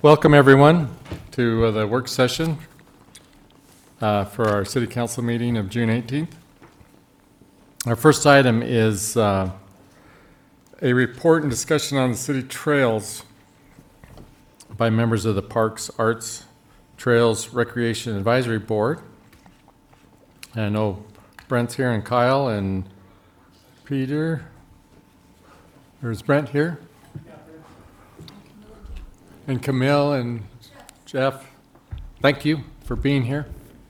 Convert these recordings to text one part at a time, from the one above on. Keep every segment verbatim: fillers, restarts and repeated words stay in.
Welcome everyone to uh, the work session uh, for our City Council meeting of June eighteenth. Our first item is uh, a report and discussion on the city trails by members of the Parks, Arts, Trails, Recreation Advisory Board. And I know Brent's here and Kyle and Peter. There's Brent here. And Camille and Jeff, thank you for being here.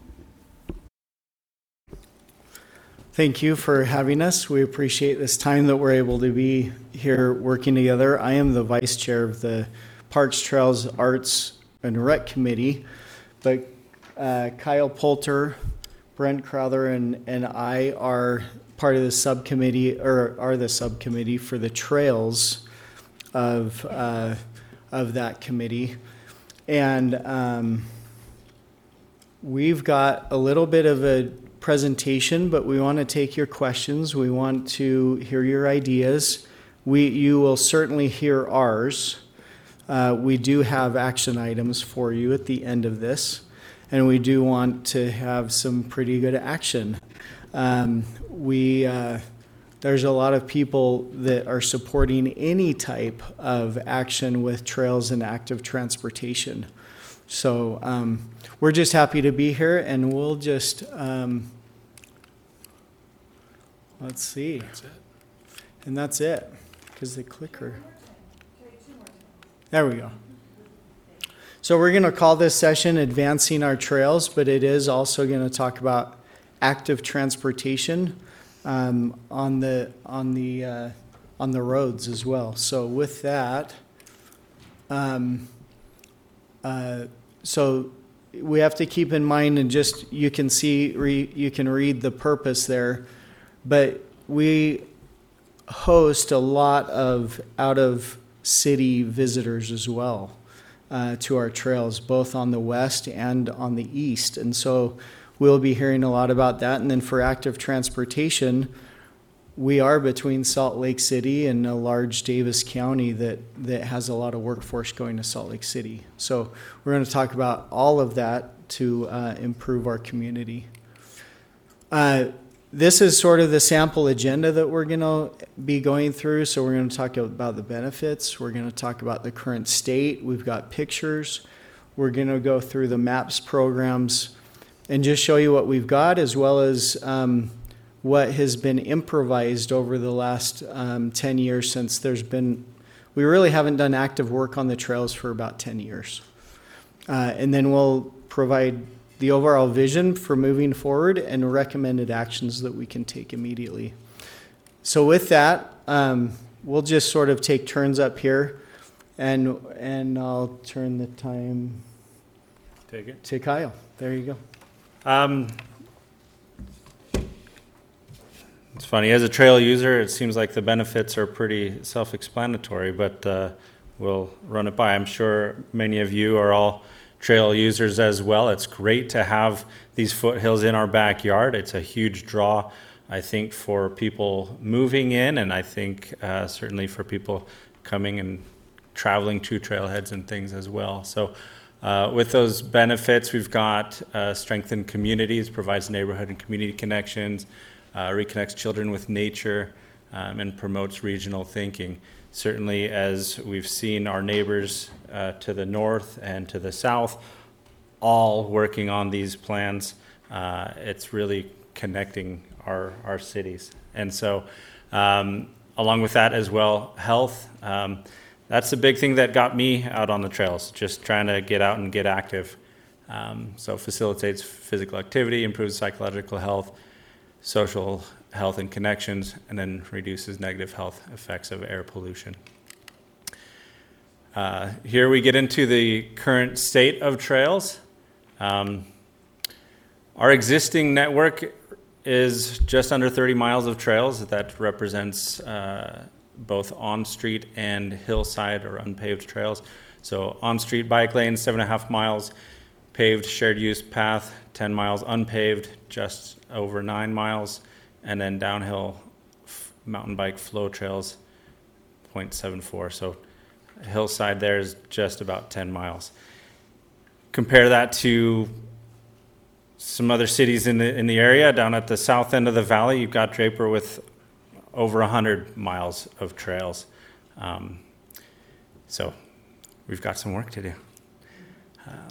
Thank you for having us. We appreciate this time that we're able to be here working together. I am the vice chair of the Parks, Trails, Arts, and Rec Committee, but uh, Kyle Poulter, Brent Crowther, and, and I are part of the subcommittee, or are the subcommittee for the trails of uh, of that committee. And um, we've got a little bit of a presentation, but we want to take your questions. We want to hear your ideas. We, you will certainly hear ours. Uh, we do have action items for you at the end of this, and we do want to have some pretty good action. Um, we uh, There's a lot of people that are supporting any type of action with trails and active transportation. So um, we're just happy to be here, and we'll just, um, let's see. That's it. And that's it, because the clicker. There we go. So we're going to call this session Advancing Our Trails, but it is also going to talk about active transportation Um, on the on the uh, on the roads as well. So with that, um, uh, so we have to keep in mind, and just you can see re, you can read the purpose there, but we host a lot of out of city visitors as well uh, to our trails, both on the west and on the east, and so we'll be hearing a lot about that. And then for active transportation, we are between Salt Lake City and a large Davis County that, that has a lot of workforce going to Salt Lake City. So we're going to talk about all of that to uh, improve our community. Uh, this is sort of the sample agenda that we're going to be going through. So we're going to talk about the benefits. We're going to talk about the current state. We've got pictures. We're going to go through the MAPS programs and just show you what we've got, as well as um, what has been improvised over the last um, ten years, since there's been, we really haven't done active work on the trails for about ten years. Uh, and then we'll provide the overall vision for moving forward and recommended actions that we can take immediately. So with that, um, we'll just sort of take turns up here, and and I'll turn the time Take it. to Kyle. There you go. Um, it's funny, as a trail user, it seems like the benefits are pretty self-explanatory, but uh, we'll run it by. I'm sure many of you are all trail users as well. It's great to have these foothills in our backyard. It's a huge draw, I think, for people moving in, and I think uh, certainly for people coming and traveling to trailheads and things as well. So Uh, with those benefits, we've got uh, strengthened communities, provides neighborhood and community connections, uh, reconnects children with nature, um, and promotes regional thinking. Certainly, as we've seen our neighbors uh, to the north and to the south all working on these plans, uh, it's really connecting our, our cities. And so, um, along with that as well, health. Um, That's the big thing that got me out on the trails, just trying to get out and get active. Um, so facilitates physical activity, improves psychological health, social health and connections, and then reduces negative health effects of air pollution. Uh, here we get into the current state of trails. Um, our existing network is just under thirty miles of trails. That represents uh, both on-street and hillside or unpaved trails. So on-street bike lanes, seven and a half miles, paved shared use path, ten miles, unpaved, just over nine miles, and then downhill f- mountain bike flow trails, zero point seven four. So hillside there is just about ten miles. Compare that to some other cities in the in the area. Down at the south end of the valley, you've got Draper with over one hundred miles of trails. Um, so we've got some work to do. Um,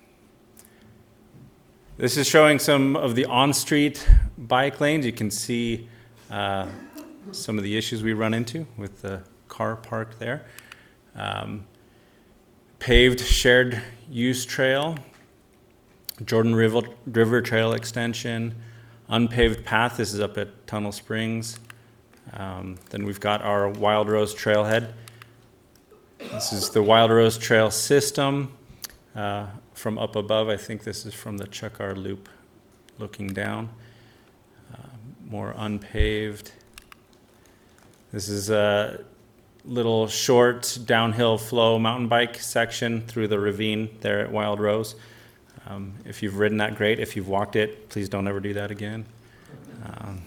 this is showing some of the on-street bike lanes. You can see uh, some of the issues we run into with the car park there. Um, paved shared use trail, Jordan River, River Trail extension, unpaved path. This is up at Tunnel Springs. Um, then we've got our Wild Rose Trailhead. This is the Wild Rose Trail system. Uh, from up above, I think this is from the Chuckar Loop looking down. Uh, more unpaved. This is a little short downhill flow mountain bike section through the ravine there at Wild Rose. Um, if you've ridden that, great. If you've walked it, please don't ever do that again. Um,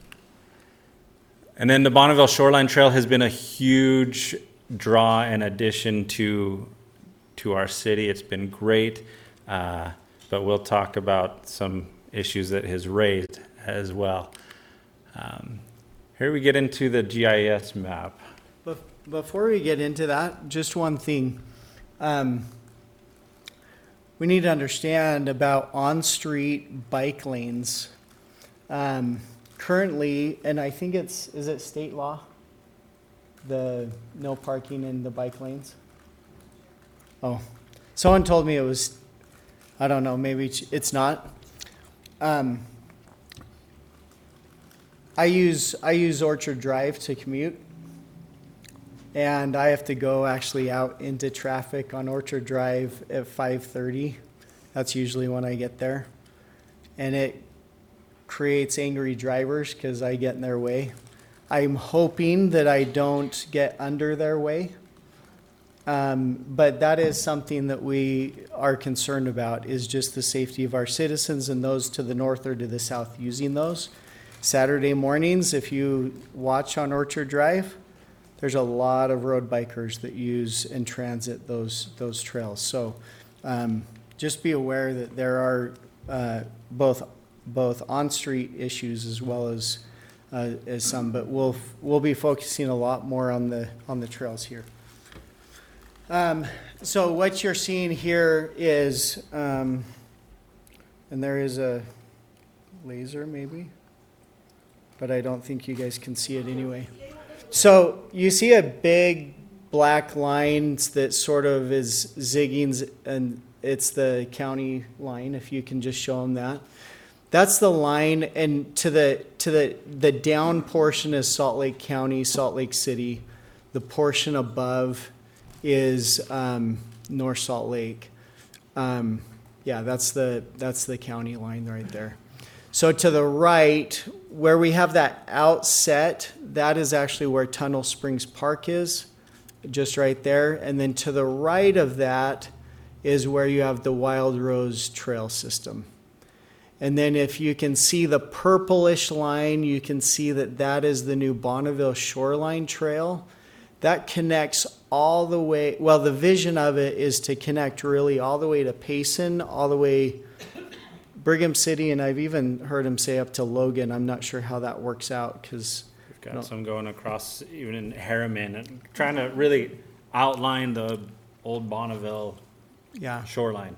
and then the Bonneville Shoreline Trail has been a huge draw and addition to to our city. It's been great, uh, but we'll talk about some issues that has raised as well. Um, here we get into the G I S map. Bef- Before we get into that, just one thing. Um, we need to understand about on-street bike lanes. Um, currently, and I think it's, is it state law? The no parking in the bike lanes? Oh, someone told me it was, I don't know, maybe it's not. Um, I use I use Orchard Drive to commute, and I have to go actually out into traffic on Orchard Drive at five thirty. That's usually when I get there, and it creates angry drivers because I get in their way. I'm hoping that I don't get under their way. Um, but that is something that we are concerned about, is just the safety of our citizens and those to the north or to the south using those. Saturday mornings, if you watch on Orchard Drive, there's a lot of road bikers that use and transit those those trails. So um, just be aware that there are uh, both both on-street issues as well as uh, as some, but we'll we'll be focusing a lot more on the on the trails here. Um, so what you're seeing here is, um, and there is a laser maybe, but I don't think you guys can see it anyway. So you see a big black line that sort of is zigging, and it's the county line, if you can just show them that. That's the line, and to the to the the down portion is Salt Lake County, Salt Lake City. The portion above is um, North Salt Lake. Um, yeah, that's the that's the county line right there. So to the right, where we have that outset, that is actually where Tunnel Springs Park is, just right there. And then to the right of that is where you have the Wild Rose Trail system. And then if you can see the purplish line, you can see that that is the new Bonneville Shoreline Trail. That connects all the way, well, the vision of it is to connect really all the way to Payson, all the way Brigham City, and I've even heard him say up to Logan. I'm not sure how that works out because we've got no. some going across even in Harriman and trying to really outline the old Bonneville yeah. shoreline.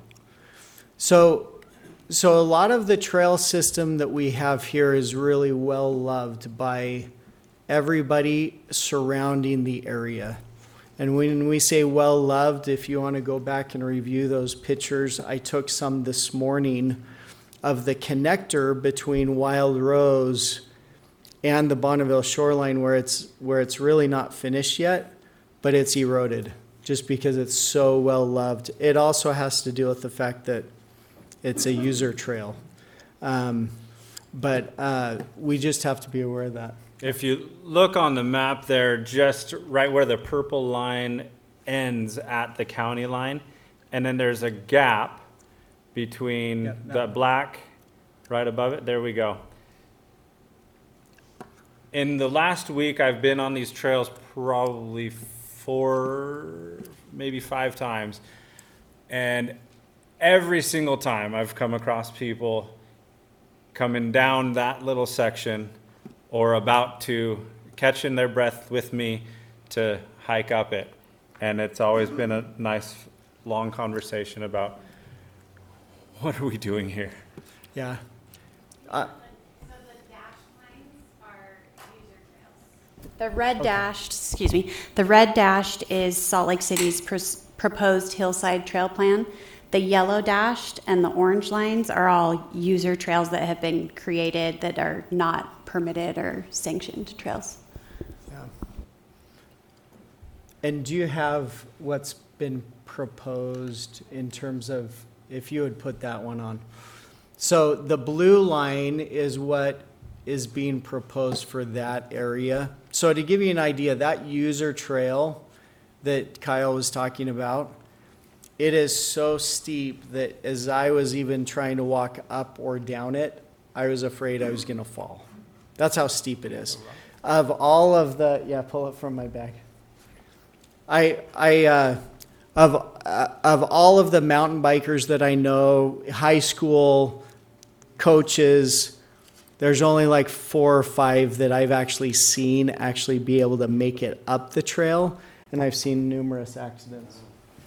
So, so a lot of the trail system that we have here is really well loved by everybody surrounding the area. And when we say well loved, if you want to go back and review those pictures, I took some this morning of the connector between Wild Rose and the Bonneville shoreline, where it's where it's really not finished yet, but it's eroded just because it's so well loved. It also has to do with the fact that it's a user trail. Um, but uh, we just have to be aware of that. If you look on the map there, just right where the purple line ends at the county line, and then there's a gap between Yep, the black right above it. There we go. In the last week, I've been on these trails probably four, maybe five times. And every single time I've come across people coming down that little section or about to catching their breath with me to hike up it. And it's always been a nice long conversation about what are we doing here? Yeah. Uh, So the dashed lines are user trails. The red dashed, excuse me, the red dashed is Salt Lake City's pros- proposed hillside trail plan. The yellow dashed and the orange lines are all user trails that have been created that are not permitted or sanctioned trails. yeah. And do you have what's been proposed in terms of, if you would put that one on? So the blue line is what is being proposed for that area. So to give you an idea, that user trail that Kyle was talking about, it is so steep that as I was even trying to walk up or down it, I was afraid I was going to fall. That's how steep it is. Of all of the, yeah, pull it from my bag. I, I, uh, of, uh, of all of the mountain bikers that I know, high school coaches, there's only like four or five that I've actually seen actually be able to make it up the trail, and I've seen numerous accidents.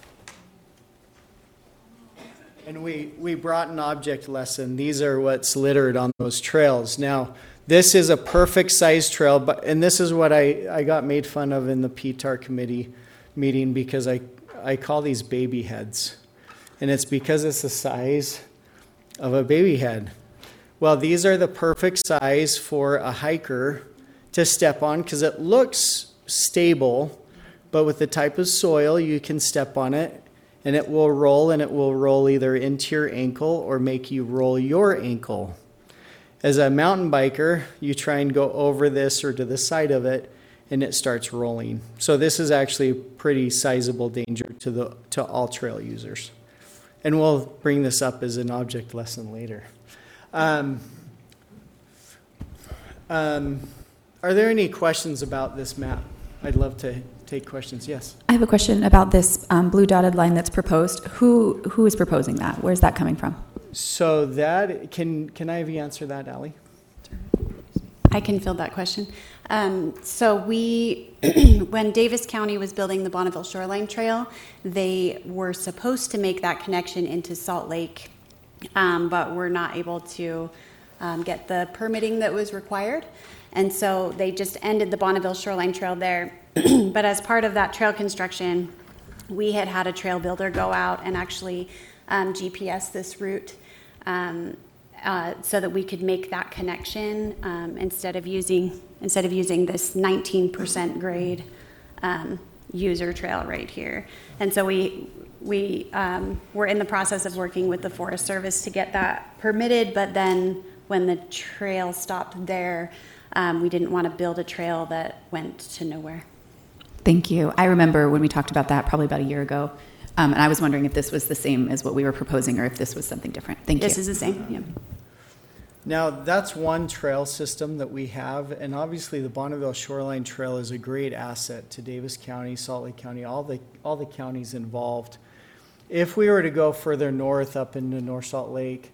And we, we brought an object lesson. These are what's littered on those trails. Now, this is a perfect size trail, but and this is what I, I got made fun of in the P T A R committee meeting because I, I call these baby heads. And it's because it's the size of a baby head. Well, these are the perfect size for a hiker to step on because it looks stable, but with the type of soil, you can step on it and it will roll, and it will roll either into your ankle or make you roll your ankle. As a mountain biker, you try and go over this or to the side of it, and it starts rolling. So this is actually a pretty sizable danger to the to all trail users. And we'll bring this up as an object lesson later. Um, um, are there any questions about this map? I'd love to take questions. Yes. I have a question about this um, blue dotted line that's proposed. Who who is proposing that? Where's that coming from? So that, can can I have you answer that, Allie? I can field that question. Um, so we, when Davis County was building the Bonneville Shoreline Trail, they were supposed to make that connection into Salt Lake, um, but were not able to um, get the permitting that was required. And so they just ended the Bonneville Shoreline Trail there. But as part of that trail construction, we had had a trail builder go out and actually um, G P S this route um, uh, so that we could make that connection um, instead of using instead of using this nineteen percent grade um, user trail right here. And so we we um, were in the process of working with the Forest Service to get that permitted, but then when the trail stopped there, um, we didn't want to build a trail that went to nowhere. Thank you. I remember when we talked about that probably about a year ago, um, and I was wondering if this was the same as what we were proposing or if this was something different. Thank This you. is the same. Yeah. Now, that's one trail system that we have, and obviously the Bonneville Shoreline Trail is a great asset to Davis County, Salt Lake County, all the all the counties involved. If we were to go further north up into North Salt Lake,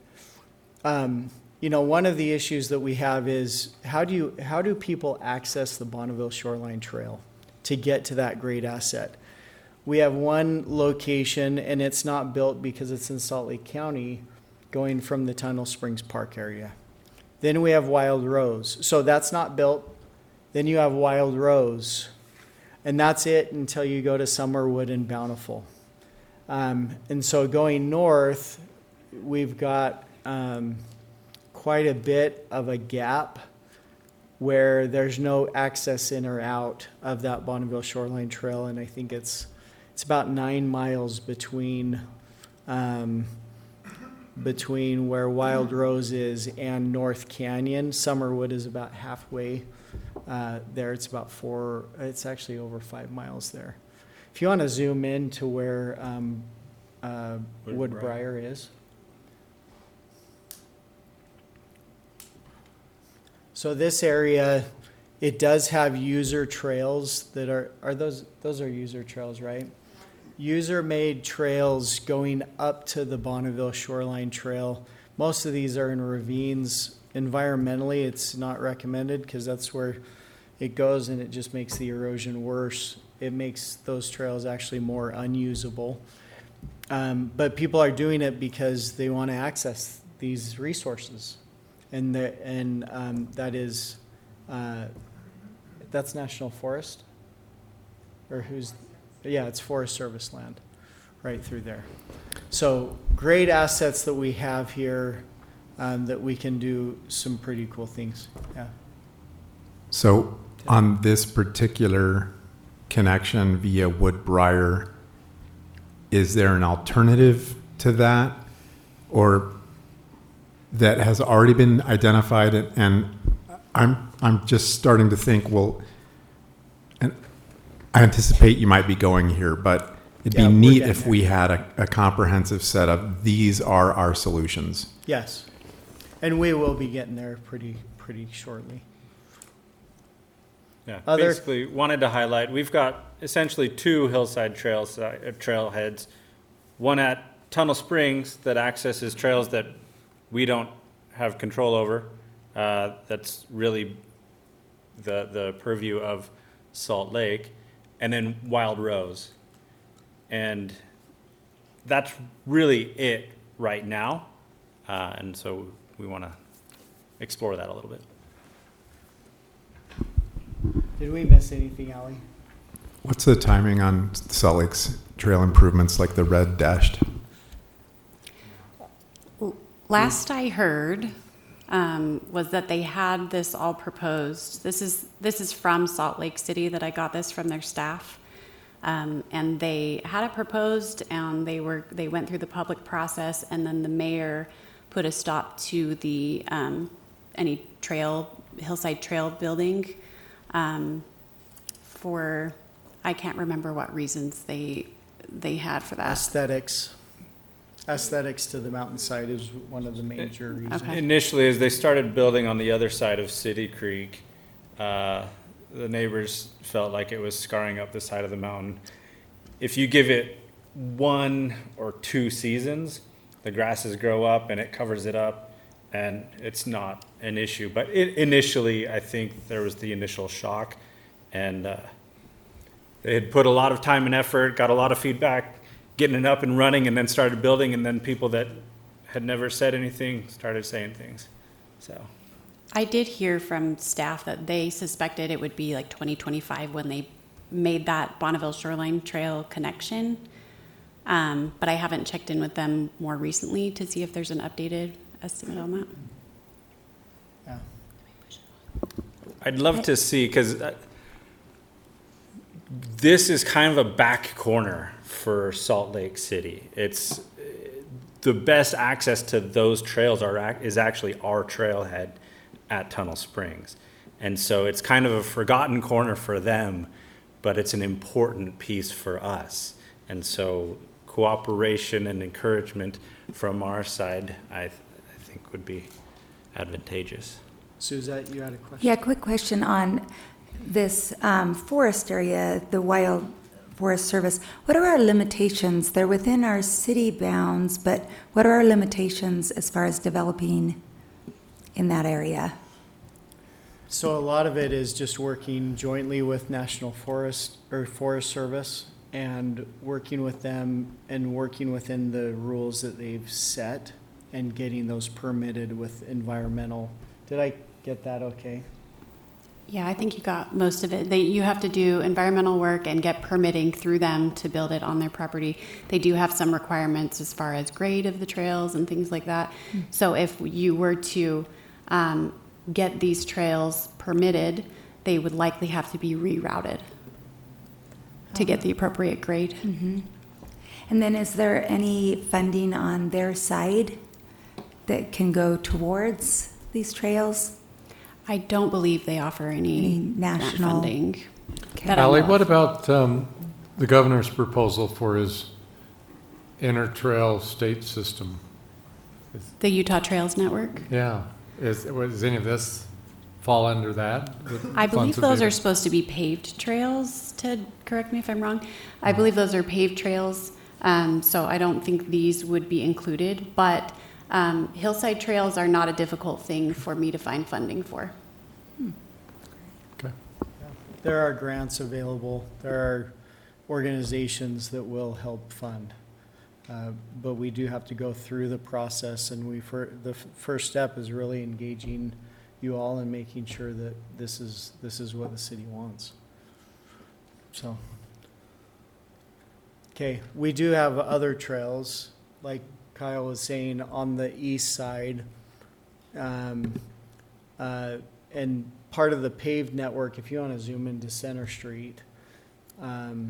um, you know, one of the issues that we have is how do you how do people access the Bonneville Shoreline Trail to get to that great asset? We have one location, and it's not built because it's in Salt Lake County, going from the Tunnel Springs Park area. Then we have Wild Rose. So that's not built. Then you have Wild Rose. And that's it until you go to Summerwood and Bountiful. Um, and so going north, we've got um, quite a bit of a gap where there's no access in or out of that Bonneville Shoreline Trail. And I think it's it's about nine miles between um, between where Wild Rose is and North Canyon. Summerwood is about halfway uh, there. It's about four, it's actually over five miles there. If you want to zoom in to where um, uh, Woodbriar is. So this area It does have user trails that are, are those, those are user trails, right? User-made trails going up to the Bonneville Shoreline Trail. Most of these are in ravines. Environmentally, it's not recommended because that's where it goes and it just makes the erosion worse. It makes those trails actually more unusable. Um, but people are doing it because they want to access these resources. And, the, and um, that is, uh, that's National Forest? Or who's, yeah, it's Forest Service land right through there. So great assets that we have here um, that we can do some pretty cool things. Yeah. So on this particular connection via Woodbriar, is there an alternative to that, or that has already been identified? And I'm I'm just starting to think, well, and I anticipate you might be going here, but it'd Yeah, be we're neat getting if there. we had a, a comprehensive set of these are our solutions. Yes. And we will be getting there pretty pretty shortly. Yeah, Other- basically wanted to highlight, we've got essentially two hillside trails, uh, trailheads. One at Tunnel Springs that accesses trails that we don't have control over. Uh, that's really the, the purview of Salt Lake. And then Wild Rose. And that's really it right now. Uh, and so we want to explore that a little bit. Did we miss anything, Ally? What's the timing on Salt Lake's trail improvements, like the red dashed? Last I heard um, was that they had this all proposed. This is this is from Salt Lake City that I got this from their staff, um, and they had it proposed, and they were they went through the public process, and then the mayor put a stop to the um, any trail hillside trail building um, for I can't remember what reasons they they had for that. Aesthetics. Aesthetics to the mountainside is one of the major reasons. Okay. Initially, as they started building on the other side of City Creek, uh, the neighbors felt like it was scarring up the side of the mountain. If you give it one or two seasons, the grasses grow up and it covers it up, and it's not an issue. But it, initially, I think there was the initial shock, and uh, they had put a lot of time and effort, got a lot of feedback, getting it up and running, and then started building, and then people that had never said anything started saying things. So I did hear from staff that they suspected it would be like twenty twenty-five when they made that Bonneville Shoreline Trail connection. Um, but I haven't checked in with them more recently to see if there's an updated estimate on that. Yeah. I'd love to see, because this is kind of a back corner for Salt Lake City. It's the best access to those trails are ac- is actually our trailhead at Tunnel Springs. And so it's kind of a forgotten corner for them, but it's an important piece for us. And so cooperation and encouragement from our side, I, th- I think would be advantageous. Suzette, you had a question? Yeah, quick question on this um, forest area, the Wild Forest Service. What are our limitations? They're within our city bounds, but what are our limitations as far as developing in that area? So a lot of it is just working jointly with National Forest or Forest Service and working with them and working within the rules that they've set and getting those permitted with environmental. Did I get that okay? Yeah, I think you got most of it. They, you have to do environmental work and get permitting through them to build it on their property. They do have some requirements as far as grade of the trails and things like that. Mm-hmm. So if you were to um, get these trails permitted, they would likely have to be rerouted to get the appropriate grade. Mm-hmm. And then is there any funding on their side that can go towards these trails? I don't believe they offer any, Any grant national- funding. Okay. That I Ally, know what of. about um, the governor's proposal for his intertrail state system? The Utah Trails Network? Yeah, is, was any of this fall under that? I believe those are are. supposed to be paved trails, Ted, correct me if I'm wrong. I believe those are paved trails, um, so I don't think these would be included, but um, hillside trails are not a difficult thing for me to find funding for. Okay. There are grants available. There are organizations that will help fund. Uh, But we do have to go through the process, and we, fir- the f- first step is really engaging you all and making sure that this is, this is what the city wants. So. Okay, we do have other trails, like Kyle was saying, on the east side. Um, uh, And part of the paved network, if you want to zoom into Center Street, um,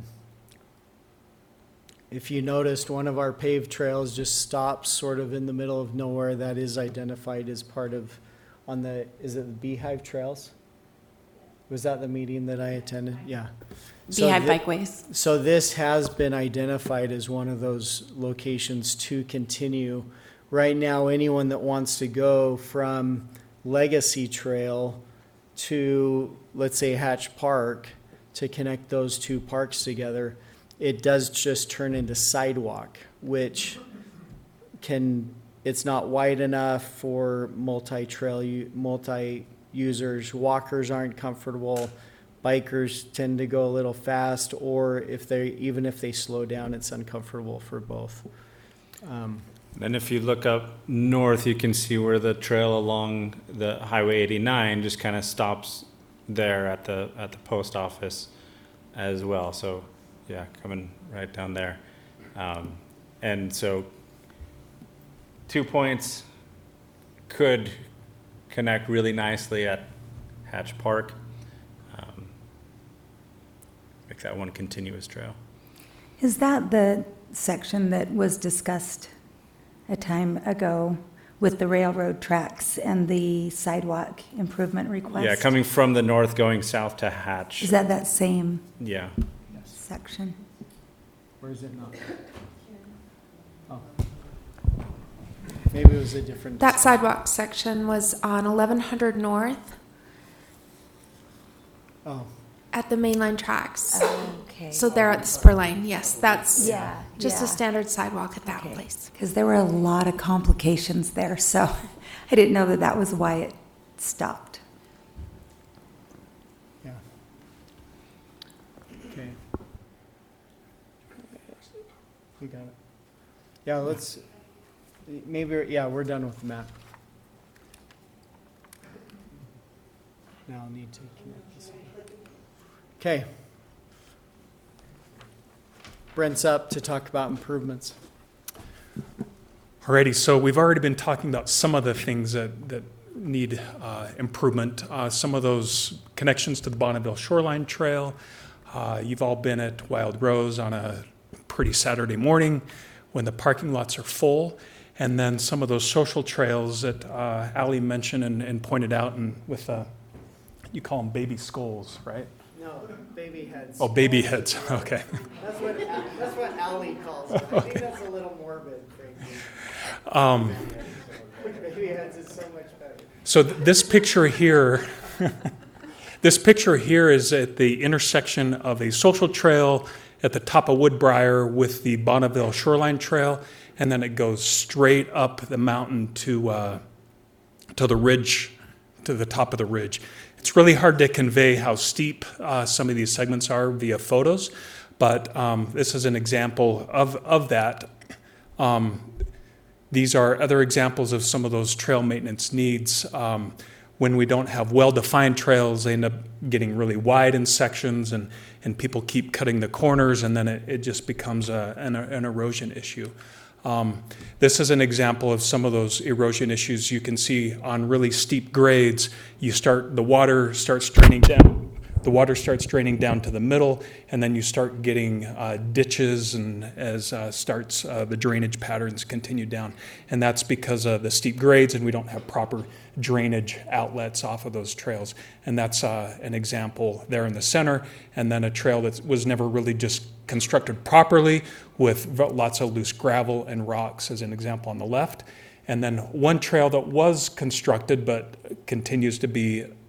if you noticed, one of our paved trails just stops sort of in the middle of nowhere. That is identified as part of, on the, is it the Beehive Trails? Was that the meeting that I attended? Yeah. So Beehive thi- Bikeways. So this has been identified as one of those locations to continue. Right now, anyone that wants to go from Legacy Trail to, let's say, Hatch Park, to connect those two parks together, it does just turn into sidewalk, which can, it's not wide enough for multi-trail, u- multi-users. Walkers aren't comfortable. Bikers tend to go a little fast, or if they, even if they slow down, it's uncomfortable for both. Um, And if you look up north, you can see where the trail along the Highway eighty-nine just kind of stops there at the at the post office as well. So, yeah, coming right down there. Um, and so, two points could connect really nicely at Hatch Park. Um, make that one continuous trail. Is that the section that was discussed a time ago with the railroad tracks and the sidewalk improvement request? Yeah, coming from the north going south to Hatch. Is that that same Yeah. section? Where is it not? Oh. Maybe it was a different. That sidewalk section was on eleven hundred North Oh, at the mainline tracks. Okay. So they're at the spur lane. Yes, that's Yeah, just yeah. a standard sidewalk at that Okay. place. Because there were a lot of complications there, so I didn't know that that was why it stopped. yeah. Okay. We got it. Yeah, let's, maybe, yeah, we're done with the map. Now I'll need to connect this. Okay. Brent's up to talk about improvements. Alrighty, so we've already been talking about some of the things that, that need uh, improvement. Uh, some of those connections to the Bonneville Shoreline Trail. Uh, you've all been at Wild Rose on a pretty Saturday morning when the parking lots are full. And then some of those social trails that uh, Ally mentioned and, and pointed out, and with, uh, you call them baby skulls, right? No, baby heads. Oh, baby heads, okay. That's what, that's what Ally calls it. I think that's a little morbid, frankly. Um, Baby heads is so much better. So th- this picture here, this picture here is at the intersection of a social trail at the top of Woodbriar with the Bonneville Shoreline Trail, and then it goes straight up the mountain to uh, to the ridge, to the top of the ridge. It's really hard to convey how steep uh, some of these segments are via photos, but um, this is an example of of that. Um, These are other examples of some of those trail maintenance needs. Um, when we don't have well-defined trails, they end up getting really wide in sections, and, and people keep cutting the corners, and then it, it just becomes a, an, an erosion issue. Um, this is an example of some of those erosion issues you can see on really steep grades. You start, the water starts draining down. The water starts draining down to the middle, and then you start getting uh, ditches, and as uh, starts uh, the drainage patterns continue down, and that's because of the steep grades, and we don't have proper drainage outlets off of those trails. And that's uh, an example there in the center, and then a trail that was never really just constructed properly with lots of loose gravel and rocks as an example on the left. And then one trail that was constructed but continues to be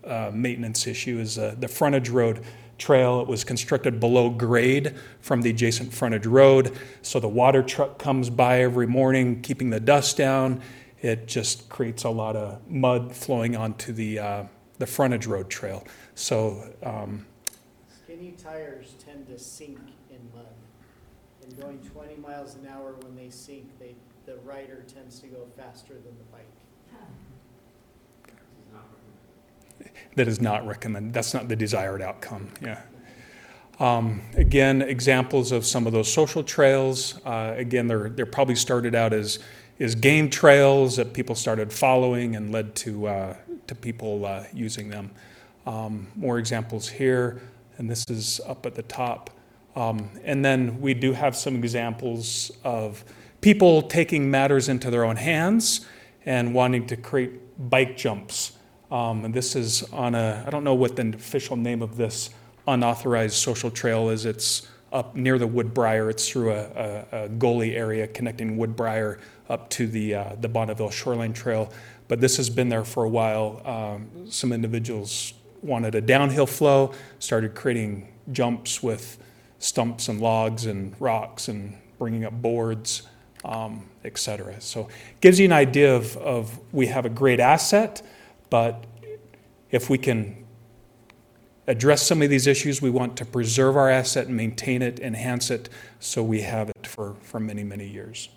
uh, maintenance issue is uh, the frontage road trail. It was constructed below grade from the adjacent frontage road, so the water truck comes by every morning, keeping the dust down. It just creates a lot of mud flowing onto the uh, the frontage road trail. So um, Skinny tires tend to sink in mud. And going twenty miles an hour when they sink, they, the rider tends to go faster than the bike. that is not recommended. That's not the desired outcome. Yeah. Um, again, examples of some of those social trails. Uh, again, they're they're probably started out as is game trails that people started following and led to uh, to people uh, using them. Um, more examples here, and this is up at the top. Um, and then we do have some examples of people taking matters into their own hands and wanting to create bike jumps. Um, and this is on a, I don't know what the official name of this unauthorized social trail is. It's up near the Woodbriar. It's through a, a, a gully area connecting Woodbriar up to the uh, the Bonneville Shoreline Trail. But this has been there for a while. Um, some individuals wanted a downhill flow, started creating jumps with stumps and logs and rocks and bringing up boards, um, et cetera. So it gives you an idea of, of we have a great asset, but if we can address some of these issues, we want to preserve our asset and maintain it, enhance it, so we have it for, for many, many years.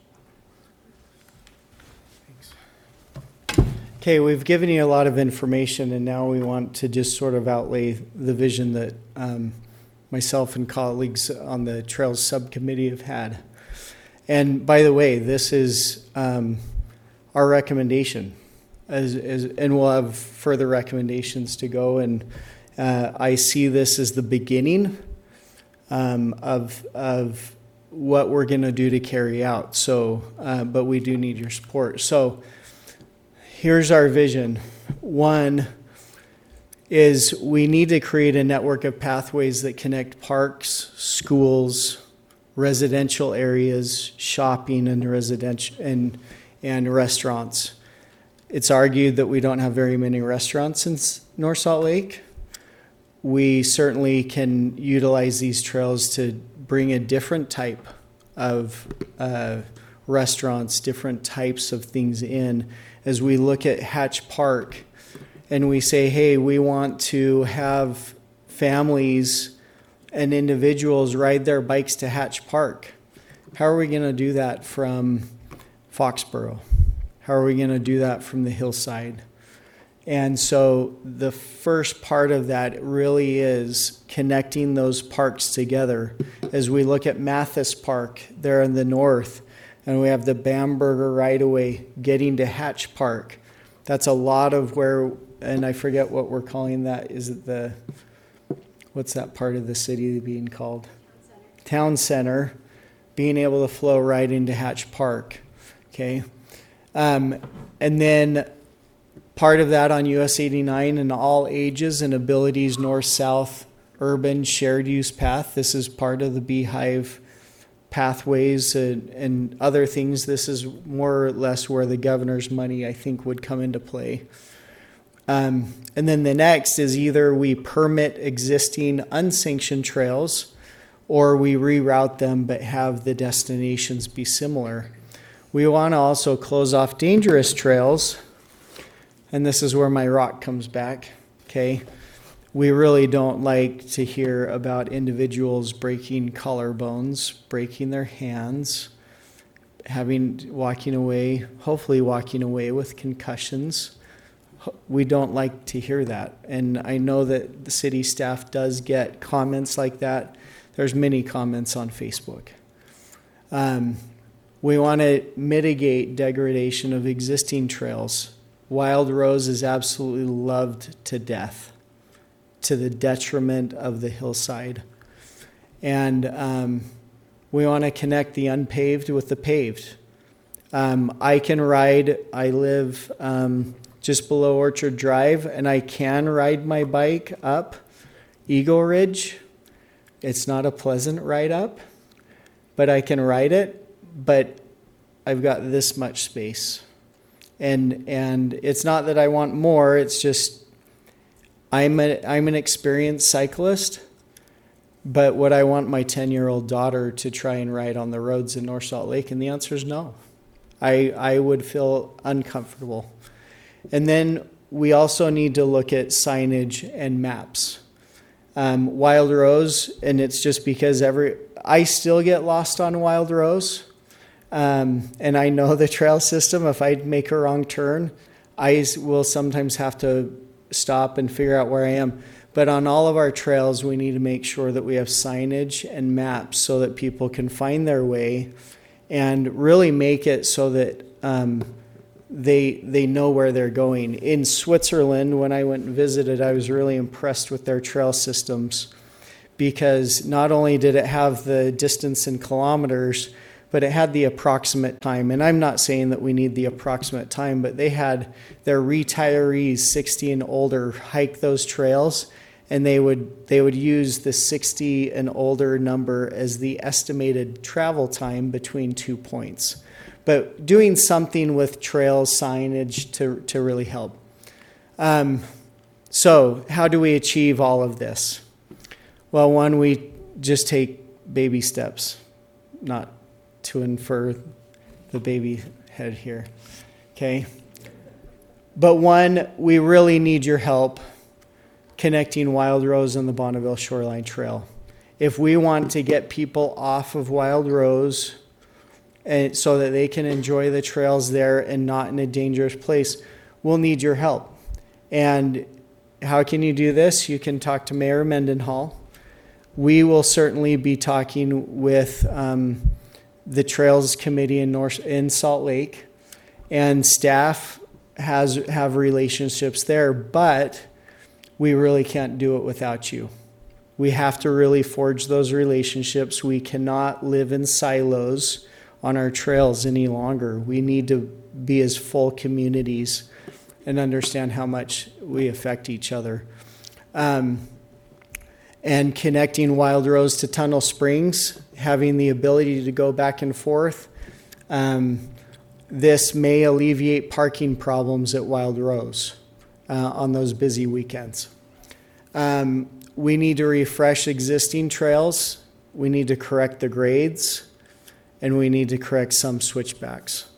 Okay, we've given you a lot of information, and now we want to just sort of outlay the vision that um, myself and colleagues on the Trails Subcommittee have had. And by the way, this is um, our recommendation, as, as, and we'll have further recommendations to go. And uh, I see this as the beginning um, of of what we're going to do to carry out. So, uh, but we do need your support. So. Here's our vision. One is we need to create a network of pathways that connect parks, schools, residential areas, shopping, and residential and and restaurants. It's argued that we don't have very many restaurants in North Salt Lake. We certainly can utilize these trails to bring a different type of uh, restaurants, different types of things in. As we look at Hatch Park and we say, hey, we want to have families and individuals ride their bikes to Hatch Park. How are we going to do that from Foxborough? How are we going to do that from the hillside? And so the first part of that really is connecting those parks together. As we look at Mathis Park there in the north, and we have the Bamberger right-of-way getting to Hatch Park. That's a lot of where, and I forget what we're calling that. Is it the, what's that part of the city being called? Town Center. Town Center, being able to flow right into Hatch Park, okay? Um, and then part of that on U S eighty-nine and all ages and abilities, north-south, urban, shared use path. This is part of the Beehive pathways and, and other things. This is more or less where the governor's money, I think, would come into play. Um, and then the next is either we permit existing unsanctioned trails or we reroute them but have the destinations be similar. We want to also close off dangerous trails, and this is where my rock comes back, okay? We really don't like to hear about individuals breaking collarbones, breaking their hands, having walking away, hopefully walking away with concussions. We don't like to hear that. And I know that the city staff does get comments like that. There's many comments on Facebook. Um, we want to mitigate degradation of existing trails. Wild Rose is absolutely loved to death, to the detriment of the hillside. And um, we want to connect the unpaved with the paved. Um, I can ride, I live um, just below Orchard Drive, and I can ride my bike up Eagle Ridge. It's not a pleasant ride up, but I can ride it, but I've got this much space. And and it's not that I want more, it's just I'm a, I'm an experienced cyclist, but would I want my ten-year-old daughter to try and ride on the roads in North Salt Lake? And the answer is no. I, I would feel uncomfortable. And then we also need to look at signage and maps. Um, Wild Rose, and it's just because every I still get lost on Wild Rose, um, and I know the trail system. If I make a wrong turn, I will sometimes have to stop and figure out where I am. But on all of our trails, we need to make sure that we have signage and maps so that people can find their way and really make it so that um, they they know where they're going. In Switzerland, when I went and visited, I was really impressed with their trail systems, because not only did it have the distance in kilometers, but it had the approximate time. And I'm not saying that we need the approximate time, but they had their retirees, sixty and older, hike those trails, and they would they would use the sixty and older number as the estimated travel time between two points. But doing something with trail signage to, to really help. Um, so how do we achieve all of this? Well, one, we just take baby steps, not to infer the baby head here, okay? But one, we really need your help connecting Wild Rose and the Bonneville Shoreline Trail. If we want to get people off of Wild Rose and so that they can enjoy the trails there and not in a dangerous place, we'll need your help. And how can you do this? You can talk to Mayor Mendenhall. We will certainly be talking with um, the Trails Committee in North in Salt Lake, and staff has have relationships there, but we really can't do it without you. We have to really forge those relationships. We cannot live in silos on our trails any longer. We need to be as full communities and understand how much we affect each other. Um, and connecting Wild Rose to Tunnel Springs, having the ability to go back and forth, um, this may alleviate parking problems at Wild Rose uh, on those busy weekends. Um, we need to refresh existing trails. We need to correct the grades, and we need to correct some switchbacks.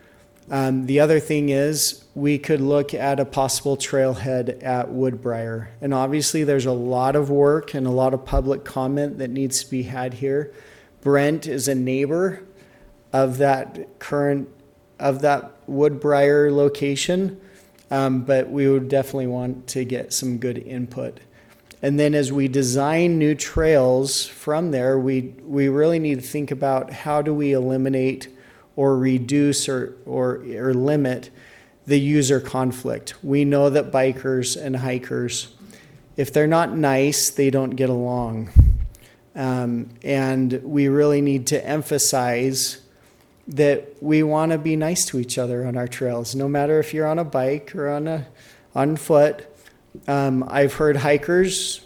Um, the other thing is we could look at a possible trailhead at Woodbriar. And obviously there's a lot of work and a lot of public comment that needs to be had here. Brent is a neighbor of that current, of that Woodbriar location, um, but we would definitely want to get some good input. And then as we design new trails from there, we we really need to think about how do we eliminate or reduce or, or, or limit the user conflict. We know that bikers and hikers, if they're not nice, they don't get along. Um, and we really need to emphasize that we want to be nice to each other on our trails, no matter if you're on a bike or on a on foot. Um, I've heard hikers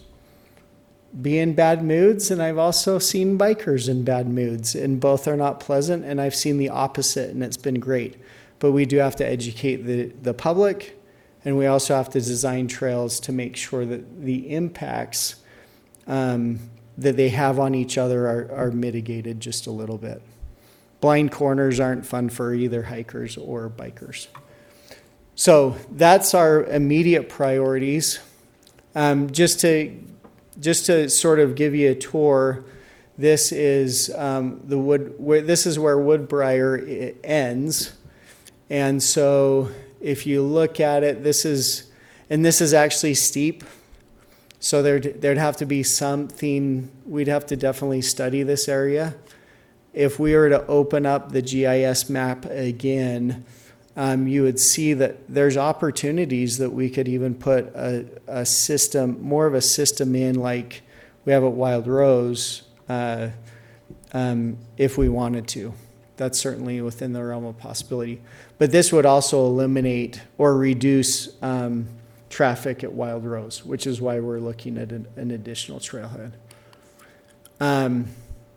be in bad moods, and I've also seen bikers in bad moods, and both are not pleasant, and I've seen the opposite, and it's been great. But we do have to educate the, the public, and we also have to design trails to make sure that the impacts um, that they have on each other are, are mitigated just a little bit. Blind corners aren't fun for either hikers or bikers. So that's our immediate priorities. Um, just to just to sort of give you a tour, this is um, the wood. Where, this is where Woodbriar ends, and so if you look at it, this is and this is actually steep. So there'd there'd have to be something. We'd have to definitely study this area. If we were to open up the G I S map again, Um, you would see that there's opportunities that we could even put a, a system, more of a system in like we have at Wild Rose, uh, um, if we wanted to. That's certainly within the realm of possibility. But this would also eliminate or reduce um, traffic at Wild Rose, which is why we're looking at an, an additional trailhead. Um,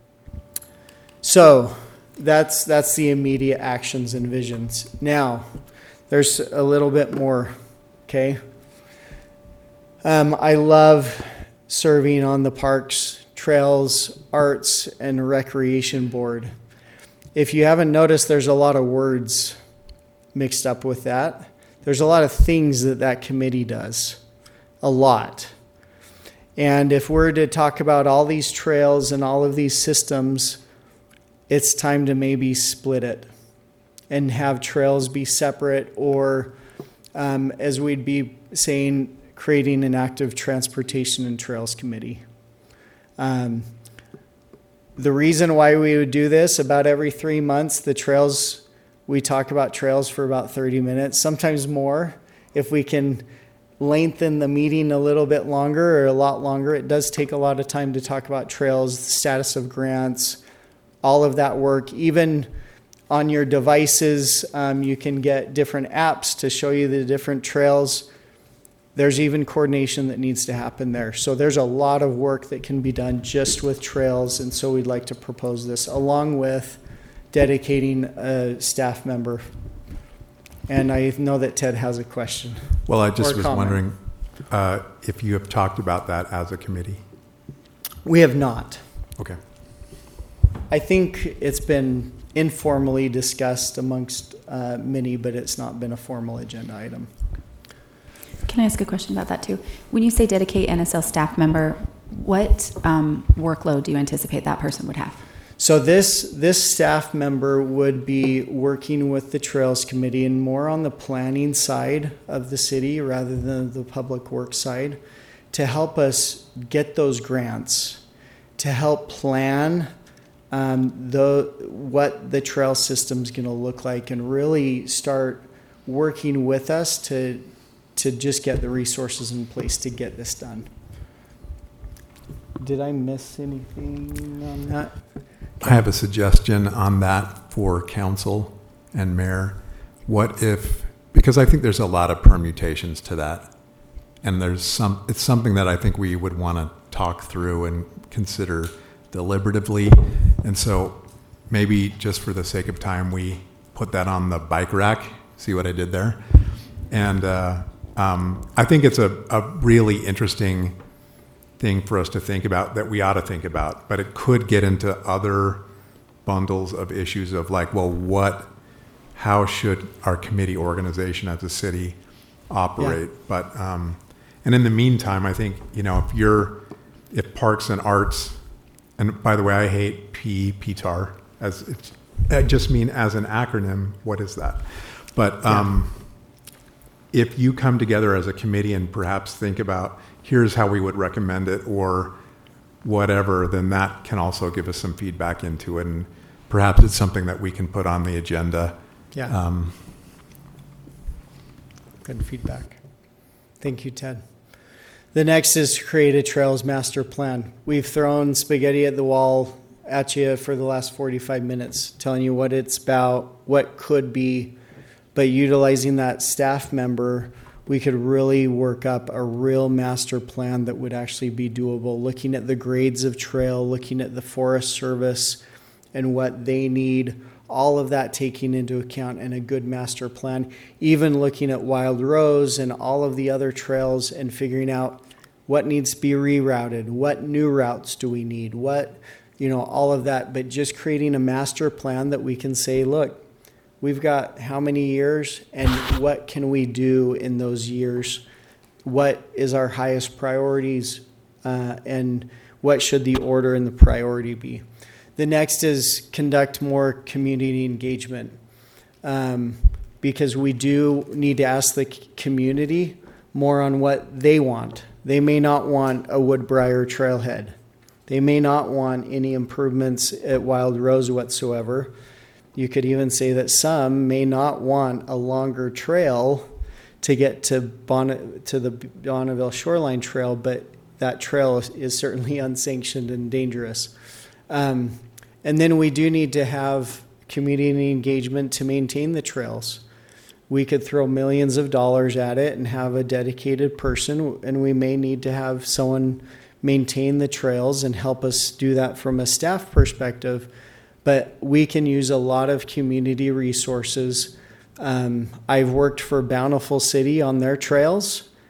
so... That's that's the immediate actions and visions. Now, there's a little bit more, okay? Um, I love serving on the Parks, Trails, Arts, and Recreation Board. If you haven't noticed, there's a lot of words mixed up with that. There's a lot of things that that committee does. A lot. And if we're to talk about all these trails and all of these systems, it's time to maybe split it and have trails be separate, or um, as we'd be saying, creating an active transportation and trails committee. Um, the reason why we would do this, about every three months, the trails, we talk about trails for about thirty minutes, sometimes more. If we can lengthen the meeting a little bit longer or a lot longer, it does take a lot of time to talk about trails, the status of grants, all of that work. Even on your devices, um, you can get different apps to show you the different trails. There's even coordination that needs to happen there. So there's a lot of work that can be done just with trails, and so we'd like to propose this, along with dedicating a staff member. And I know that Ted has a question. Well, I just or was comment. wondering uh, if you have talked about that as a committee. We have not. Okay. I think it's been informally discussed amongst uh, many, but it's not been a formal agenda item. Can I ask a question about that too? When you say dedicate N S L staff member, what um, workload do you anticipate that person would have? So this this staff member would be working with the Trails Committee and more on the planning side of the city rather than the public works side, to help us get those grants, to help plan um, the what the trail system's going to look like, and really start working with us to to just get the resources in place to get this done. Did I miss anything on that? I have a suggestion on that for council and mayor. What if, because I think there's a lot of permutations to that, and there's some, it's something that I think we would want to talk through and consider deliberatively. And so maybe just for the sake of time, we put that on the bike rack. See what I did there? And uh, um, I think it's a, a really interesting thing for us to think about, that we ought to think about, but it could get into other bundles of issues of like, well, what, how should our committee organization as a city operate? Yeah. But, um, and in the meantime, I think, you know, if you're, if Parks and Arts, and by the way, I hate P, P T A R, as it's, I just mean as an acronym, what is that? But um, yeah. If you come together as a committee and perhaps think about, here's how we would recommend it, or whatever, then that can also give us some feedback into it. And perhaps it's something that we can put on the agenda. Yeah. Um, Good feedback. Thank you, Ted. The next is to create a trails master plan. We've thrown spaghetti at the wall at you for the last forty-five minutes, telling you what it's about, what could be, but utilizing that staff member, we could really work up a real master plan that would actually be doable, looking at the grades of trail, looking at the Forest Service and what they need, all of that taking into account in a good master plan, even looking at Wild Rose and all of the other trails and figuring out what needs to be rerouted, what new routes do we need, what, you know, all of that, but just creating a master plan that we can say, look, we've got how many years, and what can we do in those years? What is our highest priorities, uh, and what should the order and the priority be? The next is conduct more community engagement, um, because we do need to ask the community more on what they want. They may not want a Woodbriar trailhead. They may not want any improvements at Wild Rose whatsoever. You could even say that some may not want a longer trail to get to Bon- to the Bonneville Shoreline Trail, but that trail is certainly unsanctioned and dangerous. Um, and then we do need to have community engagement to maintain the trails. We could throw millions of dollars at it and have a dedicated person, and we may need to have someone maintain the trails and help us do that from a staff perspective. But we can use a lot of community resources. Um, I've worked for Bountiful City on their trails,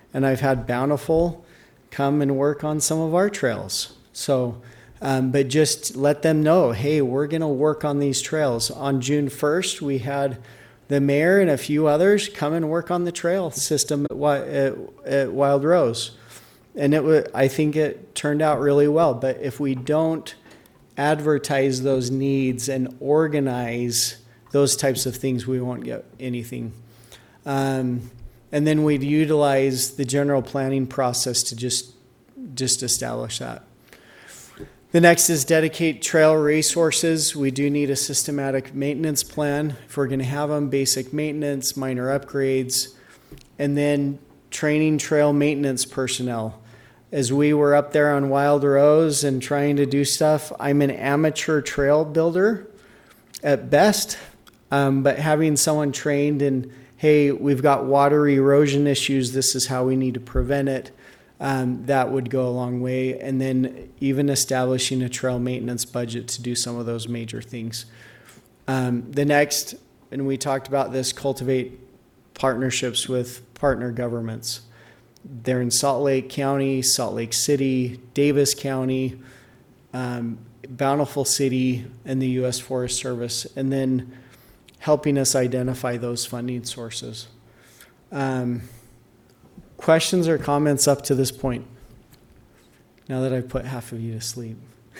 and I've had Bountiful come and work on some of our trails. So, um, but just let them know, hey, we're going to work on these trails. On June first, we had the mayor and a few others come and work on the trail system at, Wi- at, at Wild Rose. And it wa- I think it turned out really well. But if we don't advertise those needs and organize those types of things, we won't get anything. Um, and then we'd utilize the general planning process to just just establish that. The next is dedicate trail resources. We do need a systematic maintenance plan if we're going to have them, basic maintenance, minor upgrades, and then training trail maintenance personnel. As we were up there on Wild Rose and trying to do stuff, I'm an amateur trail builder at best, um, but having someone trained in, hey, we've got water erosion issues, this is how we need to prevent it, um, that would go a long way. And then even establishing a trail maintenance budget to do some of those major things. Um, the next, and we talked about this, cultivate partnerships with partner governments. They're in Salt Lake County, Salt Lake City, Davis County, um, Bountiful City, and the U S Forest Service, and then helping us identify those funding sources. Um, questions or comments up to this point? Now that I've put half of you to sleep.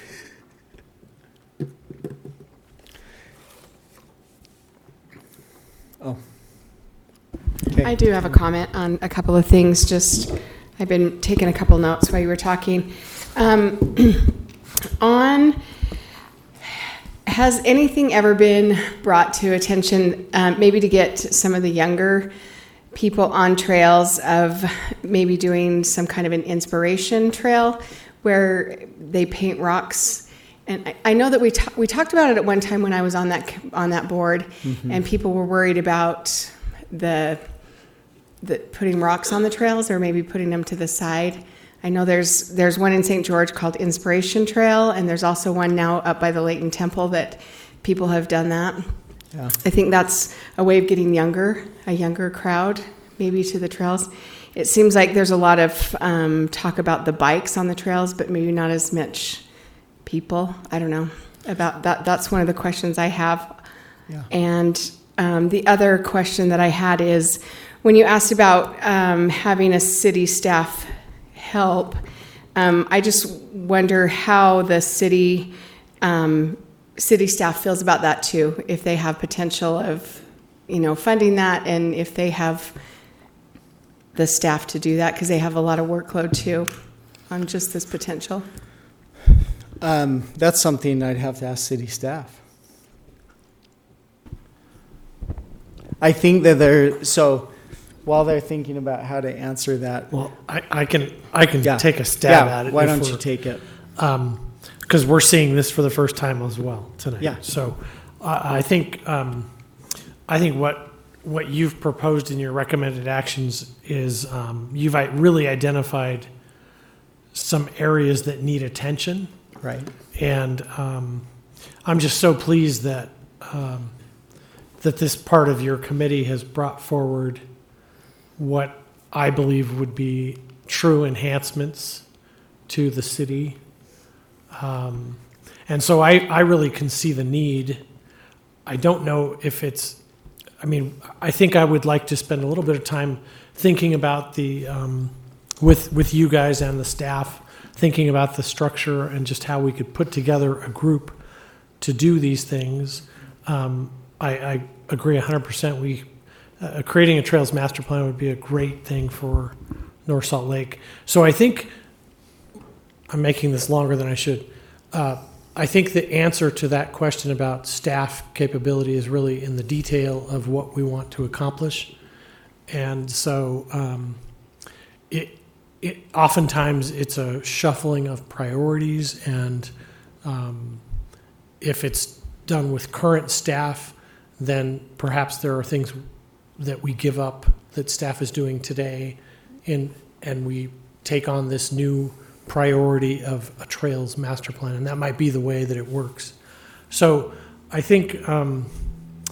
Oh. Okay. I do have a comment on a couple of things. Just, I've been taking a couple notes while you were talking. Um, on, has anything ever been brought to attention, um, maybe to get some of the younger people on trails of maybe doing some kind of an inspiration trail where they paint rocks? And I, I know that we ta- we talked about it at one time when I was on that on that board, mm-hmm. and people were worried about the the putting rocks on the trails or maybe putting them to the side. I know there's there's one in Saint George called Inspiration Trail, and there's also one now up by the Layton Temple that people have done that. Yeah. I think that's a way of getting younger, a younger crowd, maybe to the trails. It seems like there's a lot of um, talk about the bikes on the trails, but maybe not as much people. I don't know about that. That's one of the questions I have. Yeah. And um, the other question that I had is, when you asked about um, having a city staff help, um, I just wonder how the city um, city staff feels about that too. If they have potential of, you know, funding that, and if they have the staff to do that, because they have a lot of workload too on just this potential. Um, that's something I'd have to ask city staff. I think that they're so. While they're thinking about how to answer that, well, I, I can I can yeah. take a stab yeah, at it. Why don't you take it? Because um, we're seeing this for the first time as well tonight. Yeah. So uh, I think um, I think what what you've proposed in your recommended actions is um, you've really identified some areas that need attention. Right. And um, I'm just so pleased that um, that this part of your committee has brought forward what I believe would be true enhancements to the city. Um, and so I, I really can see the need. I don't know if it's, I mean, I think I would like to spend a little bit of time thinking about the, um, with, with you guys and the staff, thinking about the structure and just how we could put together a group to do these things. Um, I, I agree one hundred percent. We, Uh, creating a trails master plan would be a great thing for North Salt Lake. So I think, I'm making this longer than I should. Uh, I think the answer to that question about staff capability is really in the detail of what we want to accomplish. And so um, it, it oftentimes it's a shuffling of priorities, and um, if it's done with current staff, then perhaps there are things that we give up that staff is doing today, in, and we take on this new priority of a trails master plan, and that might be the way that it works. So I think um,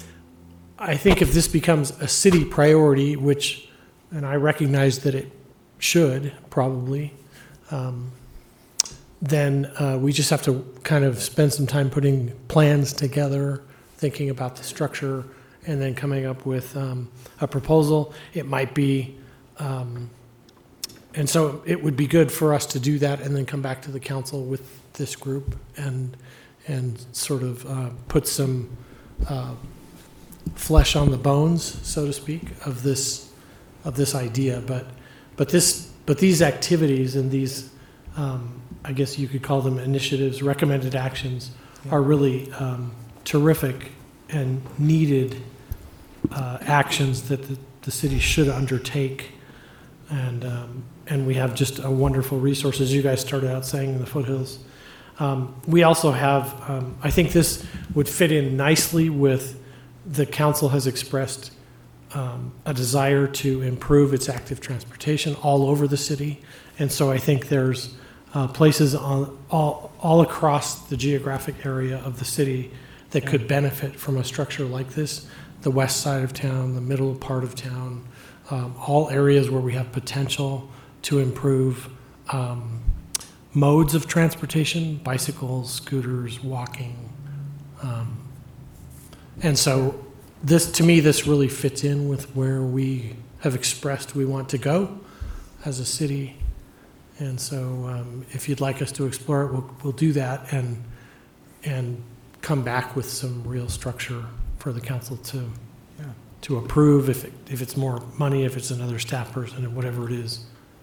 I think if this becomes a city priority, which, and I recognize that it should probably, um, then uh, we just have to kind of spend some time putting plans together, thinking about the structure, and then coming up with um, a proposal. It might be, um, and so it would be good for us to do that and then come back to the council with this group and and sort of uh, put some uh, flesh on the bones, so to speak, of this of this idea. But but this but these activities and these, um, I guess you could call them initiatives, recommended actions, yeah. are really um, terrific and needed uh, actions that the, the city should undertake. And um, and we have just a wonderful resource, as you guys started out saying, in the foothills. Um, we also have, um, I think this would fit in nicely with the council has expressed um, a desire to improve its active transportation all over the city. And so I think there's uh, places on all, all across the geographic area of the city that could benefit from a structure like this. The west side of town, the middle part of town, um, all areas where we have potential to improve um, modes of transportation, bicycles, scooters, walking. Um, and so this, to me, this really fits in with where we have expressed we want to go as a city. And so um, if you'd like us to explore it, we'll, we'll do that and, and come back with some real structure for the council to, yeah. to approve if, it, if it's more money, if it's another staff person, and whatever it is.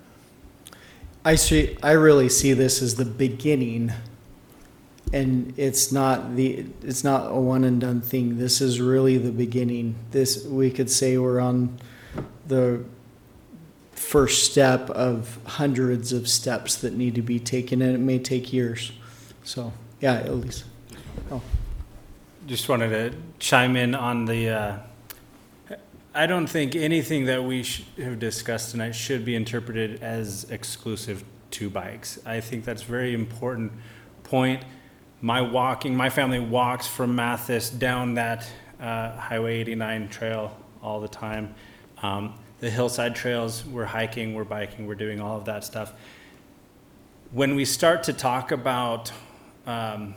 I see. I really see this as the beginning, and it's not the. It's not a one and done thing. This is really the beginning. This, we could say we're on the first step of hundreds of steps that need to be taken, and it may take years. So, yeah, Elise. Oh. Just wanted to chime in on the. Uh, I don't think anything that we sh- have discussed tonight should be interpreted as exclusive to bikes. I think that's a very important point. My walking, my family walks from Mathis down that uh, Highway eighty-nine trail all the time. Um, the hillside trails, we're hiking, we're biking, we're doing all of that stuff. When we start to talk about um,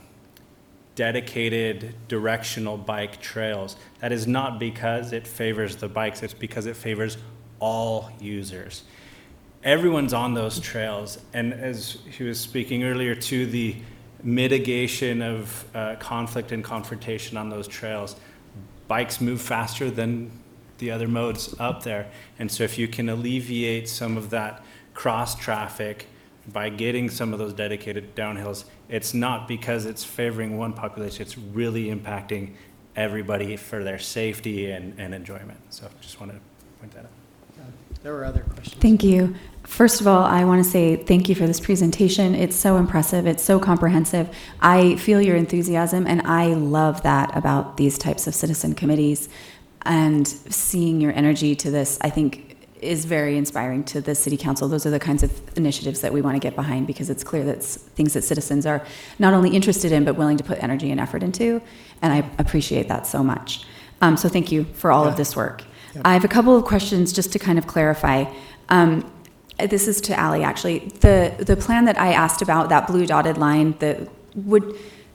dedicated directional bike trails, that is not because it favors the bikes, it's because it favors all users. Everyone's on those trails, and as he was speaking earlier to the mitigation of uh, conflict and confrontation on those trails, bikes move faster than the other modes up there, and so if you can alleviate some of that cross traffic by getting some of those dedicated downhills, it's not because it's favoring one population, it's really impacting everybody for their safety and, and enjoyment. So just wanted to point that out. There were other questions. Thank you. First of all, I want to say thank you for this presentation. It's so impressive. It's so comprehensive. I feel your enthusiasm, and I love that about these types of citizen committees. And seeing your energy to this, I think, is very inspiring to the City Council. Those are the kinds of initiatives that we want to get behind, because it's clear that it's things that citizens are not only interested in, but willing to put energy and effort into. And I appreciate that so much. Um, so thank you for all yeah. of this work. Yeah. I have a couple of questions just to kind of clarify. Um, this is to Allie, actually. The, the plan that I asked about, that blue dotted line, that would...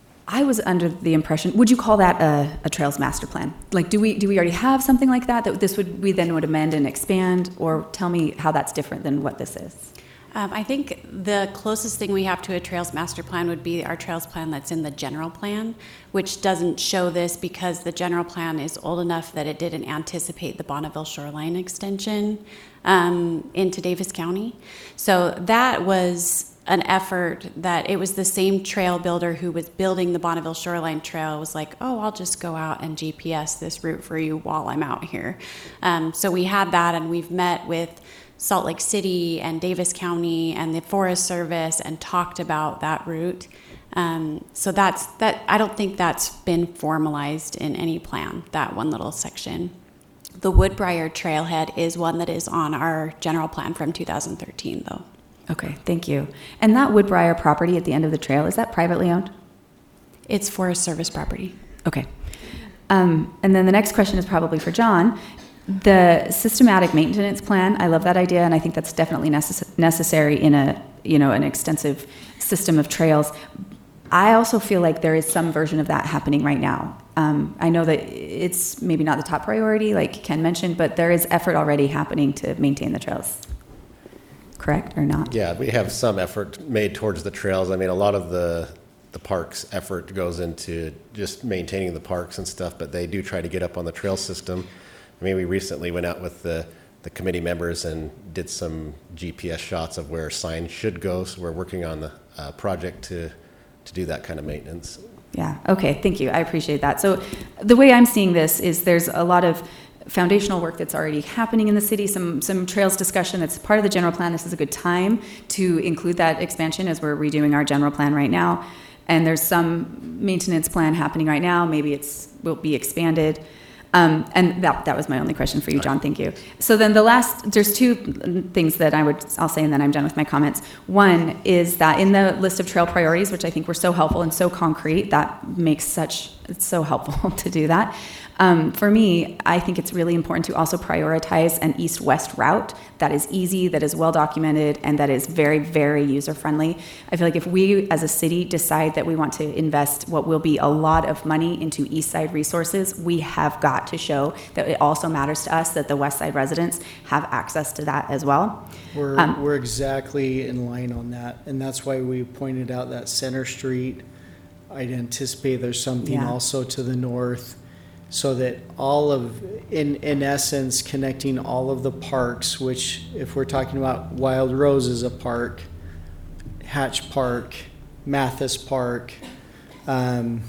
I was under the impression, would you call that a, a trails master plan? Like, do we do we already have something like that that this would we then would amend and expand, or tell me how that's different than what this is? Um, I think the closest thing we have to a trails master plan would be our trails plan that's in the general plan, which doesn't show this because the general plan is old enough that it didn't anticipate the Bonneville shoreline extension um, into Davis County. So that was an effort that it was the same trail builder who was building the Bonneville Shoreline Trail was like, oh, I'll just go out and G P S this route for you while I'm out here. Um, so we had that, and we've met with Salt Lake City and Davis County and the Forest Service and talked about that route. Um, so that's that. I don't think that's been formalized in any plan, that one little section. The Woodbriar Trailhead is one that is on our general plan from two thousand thirteen, though. Okay, thank you. And that Woodbriar property at the end of the trail, is that privately owned? It's Forest Service property. Okay. Um, and then the next question is probably for John. The systematic maintenance plan, I love that idea, and I think that's definitely necess- necessary in a, you know, an extensive system of trails. I also feel like there is some version of that happening right now. Um, I know that it's maybe not the top priority, like Ken mentioned, but there is effort already happening to maintain the trails. Correct or not? Yeah, we have some effort made towards the trails. I mean, a lot of the the parks effort goes into just maintaining the parks and stuff, but they do try to get up on the trail system. I mean, we recently went out with the, the committee members and did some G P S shots of where signs should go. So we're working on the uh, project to, to do that kind of maintenance. Yeah, okay, thank you. I appreciate that. So the way I'm seeing this is there's a lot of foundational work that's already happening in the city, some some trails discussion that's part of the general plan. This is a good time to include that expansion as we're redoing our general plan right now. And there's some maintenance plan happening right now. Maybe it's will be expanded. Um, and that that was my only question for you, John. Thank you. So then the last, there's two things that I would, I'll say, and then I'm done with my comments. One is that in the list of trail priorities, which I think were so helpful and so concrete, that makes such, it's so helpful to do that. Um, for me, I think it's really important to also prioritize an east-west route that is easy, that is well-documented, and that is very, very user-friendly. I feel like if we, as a city, decide that we want to invest what will be a lot of money into east side resources, we have got to show that it also matters to us that the west side residents have access to that as well. We're, Um, we're exactly in line on that, and that's why we pointed out that Center Street. I'd anticipate there's something Yeah. also to the north, so that all of, in, in essence, connecting all of the parks, which if we're talking about Wild Rose is a park, Hatch Park, Mathis Park, um,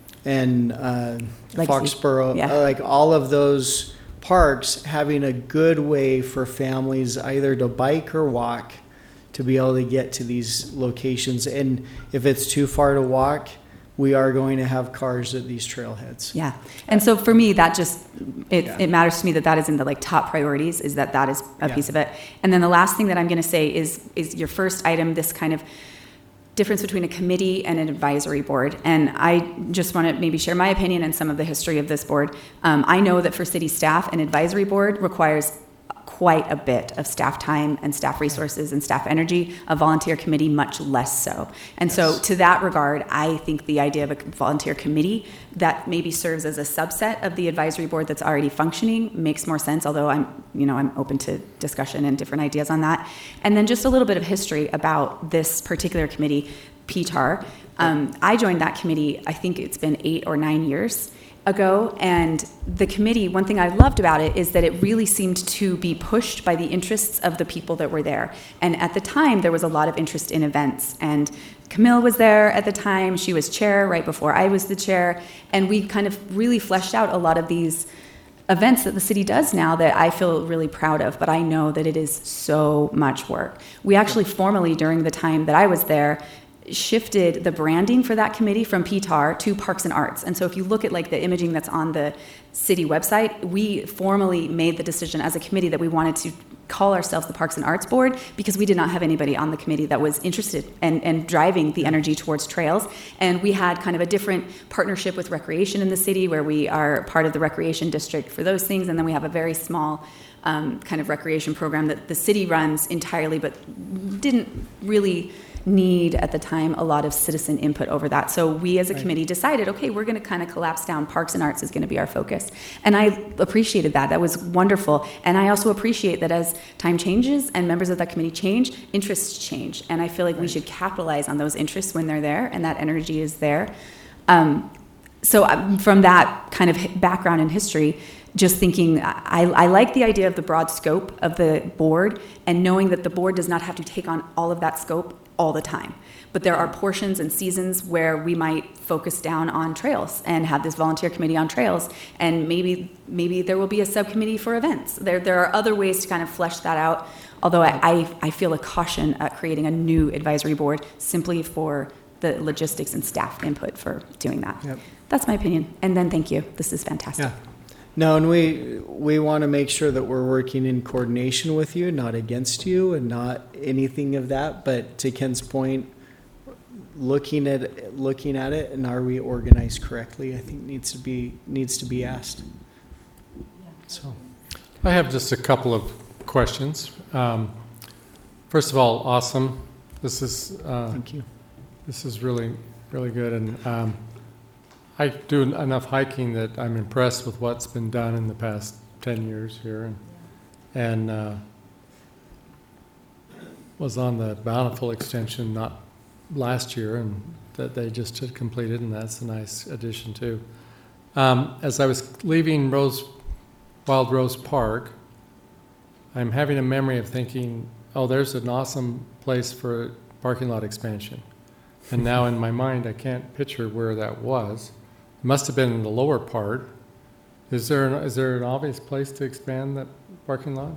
and uh, Legacy. Foxborough, Yeah. uh, like all of those parks having a good way for families either to bike or walk to be able to get to these locations. And if it's too far to walk, we are going to have cars at these trailheads. Yeah, and so for me, that just, it, Yeah. it matters to me that that is in the like top priorities, is that that is a Yeah. piece of it. And then the last thing that I'm gonna say is, is your first item, this kind of difference between a committee and an advisory board. And I just want to maybe share my opinion and some of the history of this board. Um, I know that for city staff, an advisory board requires quite a bit of staff time and staff resources and staff energy, a volunteer committee much less so. And so to that regard, I think the idea of a volunteer committee that maybe serves as a subset of the advisory board that's already functioning makes more sense, although I'm, you know, I'm open to discussion and different ideas on that. And then just a little bit of history about this particular committee, P T A R. Um, I joined that committee, I think it's been eight or nine years ago, and the committee, one thing I loved about it is that it really seemed to be pushed by the interests of the people that were there. And at the time, there was a lot of interest in events, and Camille was there at the time. She was chair right before I was the chair, and we kind of really fleshed out a lot of these events that the city does now that I feel really proud of, but I know that it is so much work. We actually formally, during the time that I was there, shifted the branding for that committee from P T A R to Parks and Arts. And so if you look at like the imaging that's on the city website, we formally made the decision as a committee that we wanted to call ourselves the Parks and Arts Board because we did not have anybody on the committee that was interested and, and driving the energy towards trails. And we had kind of a different partnership with recreation in the city where we are part of the recreation district for those things. And then we have a very small um, kind of recreation program that the city runs entirely, but didn't really need at the time a lot of citizen input over that. So we as a Right. committee decided, okay, we're going to kind of collapse down. Parks and Arts is going to be our focus. And I appreciated that. That was wonderful. And I also appreciate that as time changes and members of that committee change, interests change. And I feel like we should capitalize on those interests when they're there and that energy is there. Um, so um, from that kind of background and history, just thinking, I, I like the idea of the broad scope of the board and knowing that the board does not have to take on all of that scope all the time. But there are portions and seasons where we might focus down on trails and have this volunteer committee on trails. And maybe maybe there will be a subcommittee for events. There there are other ways to kind of flesh that out. Although I, I, I feel a caution at creating a new advisory board simply for the logistics and staff input for doing that. Yep. That's my opinion. And then thank you. This is fantastic. Yeah. No, and we, we want to make sure that we're working in coordination with you, not against you, and not anything of that. But to Ken's point, looking at, looking at it, and are we organized correctly, I think needs to be, needs to be asked. So, I have just a couple of questions. Um, First of all, awesome. This is, uh, Thank you. this is really, really good. And um, I do enough hiking that I'm impressed with what's been done in the past ten years here. And, and uh, was on the Bountiful extension not last year, and that they just had completed, and that's a nice addition too. Um, as I was leaving Rose, Wild Rose Park, I'm having a memory of thinking, oh, there's an awesome place for a parking lot expansion. And now in my mind, I can't picture where that was. It must have been in the lower part. Is there an, is there an obvious place to expand that parking lot?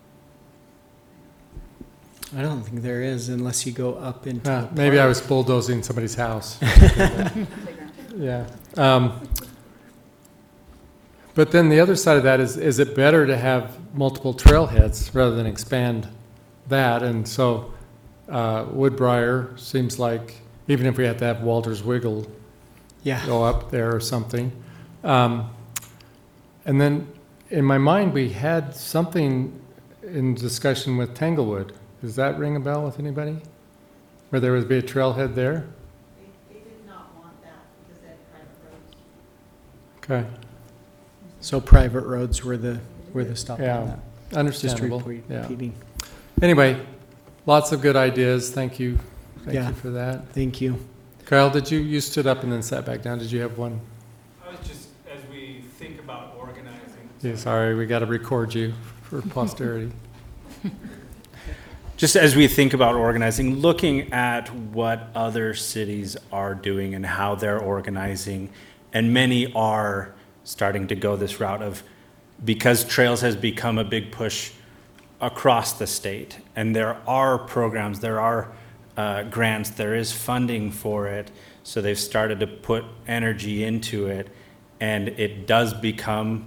I don't think there is unless you go up into. Uh, the maybe I park. was bulldozing somebody's house. Yeah. Um, but then the other side of that is, is it better to have multiple trailheads rather than expand that? And so uh, Woodbriar seems like, even if we have to have Walter's Wiggle Yeah. go up there or something. Um, and then in my mind, we had something in discussion with Tanglewood. Does that ring a bell with anybody? Where there would be a trailhead there? They, they did not want that because they had private roads. Okay. So private roads were the were the stop Yeah. on that. Just Understandable. repeat- Yeah. repeating. Anyway, lots of good ideas. Thank you. Thank Yeah. you for that. Thank you. Kyle, did you, you stood up and then sat back down. Did you have one? I was just, as we think about organizing. Yeah, sorry, we got to record you for posterity. Just as we think about organizing, looking at what other cities are doing and how they're organizing, and many are starting to go this route of, because trails has become a big push across the state, and there are programs, there are uh, grants, there is funding for it, so they've started to put energy into it, and it does become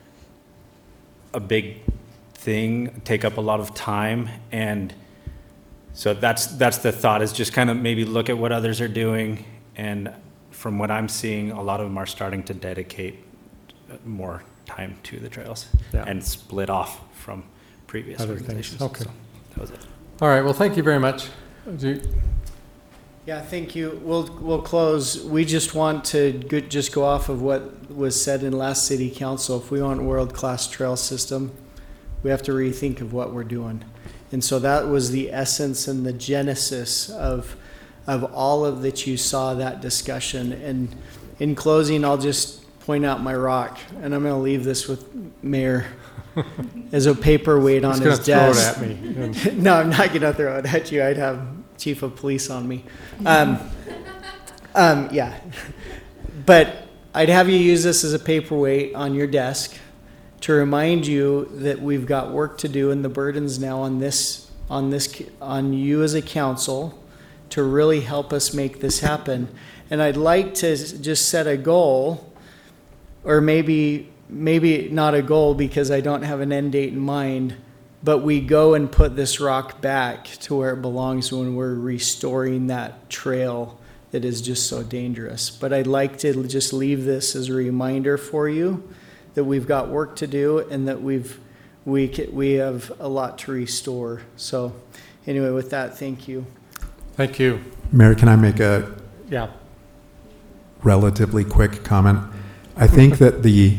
a big thing, take up a lot of time, and so that's that's the thought, is just kind of maybe look at what others are doing, and from what I'm seeing, a lot of them are starting to dedicate more time to the trails Yeah. and split off from previous Other things. organizations. Okay. So that was it. All right, well, thank you very much. Do you- Yeah, thank you. We'll we'll close. We just want to go, just go off of what was said in last city council. If we want world-class trail system, we have to rethink of what we're doing. And so that was the essence and the genesis of of all of that you saw that discussion. And in closing, I'll just point out my rock, and I'm going to leave this with Mayor as a paperweight on He's his gonna desk. throw it at me. No, I'm not going to throw it at you. I'd have chief of police on me. Um, um, yeah. But I'd have you use this as a paperweight on your desk to remind you that we've got work to do, and the burden's now on this, on this, on you as a council to really help us make this happen. And I'd like to just set a goal, or maybe maybe not a goal because I don't have an end date in mind, but we go and put this rock back to where it belongs when we're restoring that trail that is just so dangerous. But I'd like to just leave this as a reminder for you that we've got work to do, and that we've we ca- we have a lot to restore. So anyway, with that, thank you. Thank you. Mayor, can I make a Yeah. relatively quick comment? I think that the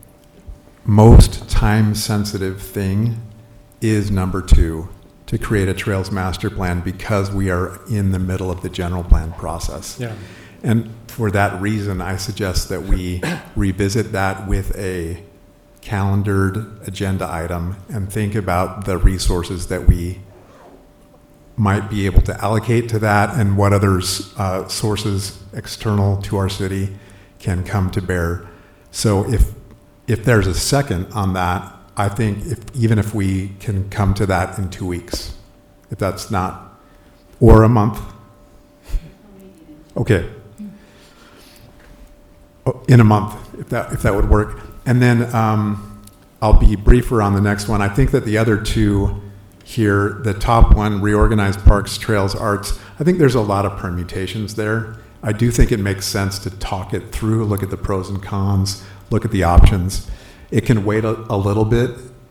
most time-sensitive thing is number two, to create a trails master plan, because we are in the middle of the general plan process. Yeah. And for that reason, I suggest that we revisit that with a calendared agenda item and think about the resources that we might be able to allocate to that, and what other uh, sources external to our city can come to bear. So if if there's a second on that, I think if even if we can come to that in two weeks, if that's not, or a month. Okay. Oh, in a month, if that if that would work. And then um, I'll be briefer on the next one. I think that the other two here, the top one, reorganize parks, trails, arts, I think there's a lot of permutations there. I do think it makes sense to talk it through, look at the pros and cons, look at the options. It can wait a, a little bit,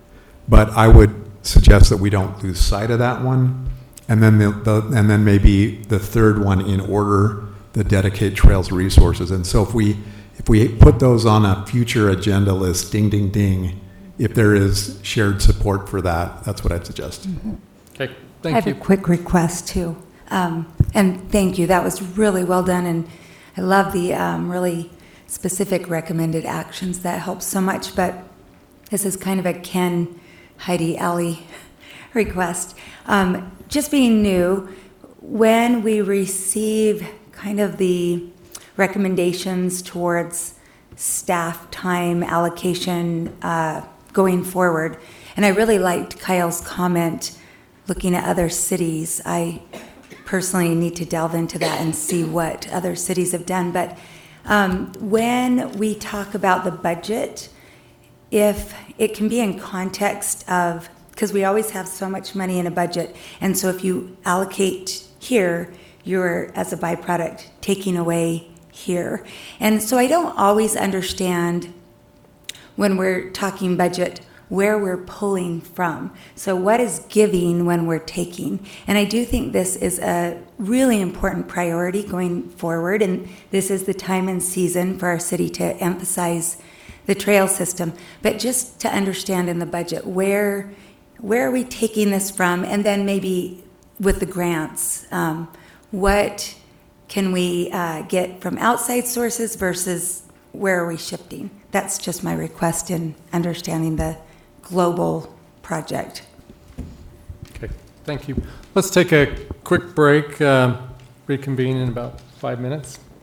But I would suggest that we don't lose sight of that one. And then the, the and then maybe the third one in order, the dedicate trails resources. And so if we if we put those on a future agenda list, ding, ding, ding, if there is shared support for that, that's what I'd suggest. Mm-hmm. Okay, I thank have you. a quick request too. Um, and thank you. That was really well done. And I love the um, really specific recommended actions. That helps so much. But this is kind of a Ken, Heidi, Allie request. Um, just being new, when we receive kind of the recommendations towards staff time allocation uh, going forward, and I really liked Kyle's comment looking at other cities. I personally need to delve into that and see what other cities have done. But um, when we talk about the budget, if it can be in context of, because we always have so much money in a budget, and so if you allocate here, you're, as a byproduct, taking away here. And so I don't always understand when we're talking budget where we're pulling from. So what is giving when we're taking? And I do think this is a really important priority going forward, and this is the time and season for our city to emphasize the trail system. But just to understand in the budget, where where are we taking this from? And then maybe with the grants, um, what can we uh, get from outside sources versus where are we shifting? That's just my request in understanding the global project. Okay, thank you. Let's take a quick break, uh, reconvene in about five minutes.